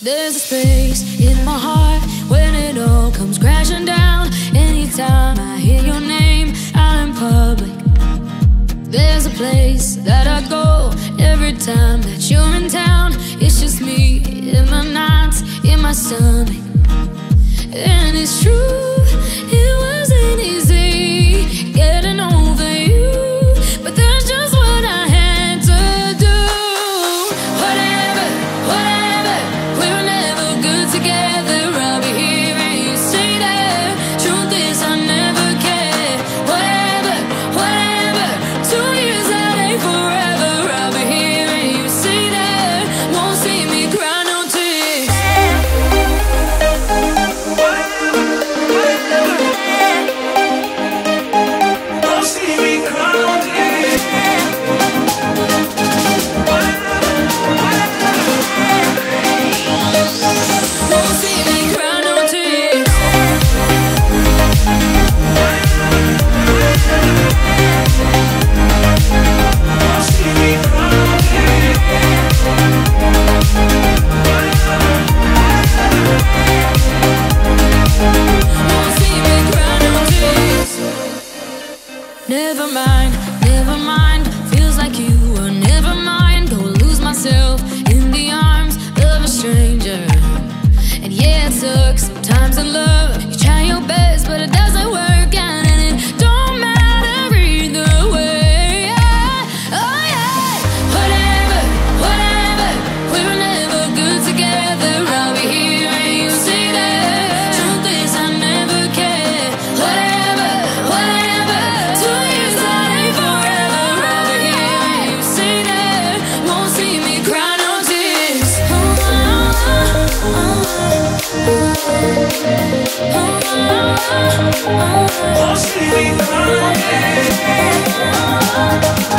There's a space in my heart when it all comes crashing down. Anytime I hear your name out in public, there's a place that I go every time that you're in town. It's just me in my nights, in my stomach. And it's true, it wasn't easy getting over you, but that's just what I had to do. Whatever, whatever, we were never good together. I'll be here and you say that. Truth is I never cared. Whatever, whatever, 2 years that ain't forever. I'll be here and you say that. Won't see me cry no tears. Won't see me cry no tears. Won't see me cry no tears. Won't see me cry no tears. Won't see me cry no tears. Never mind, never mind. Feels like you were never mine. Go lose myself in the arms of a stranger. And yeah, it sucks sometimes in love. You try your best, but it doesn't work out, and it don't matter either way. Yeah. Oh yeah. Whatever, whatever, we were never good together. I'll be here and you say that. Truth is I never cared. Whatever, whatever, 2 years that ain't forever. I'll be here and you say that. Won't see me cry no tears. Won't see me cry no tears.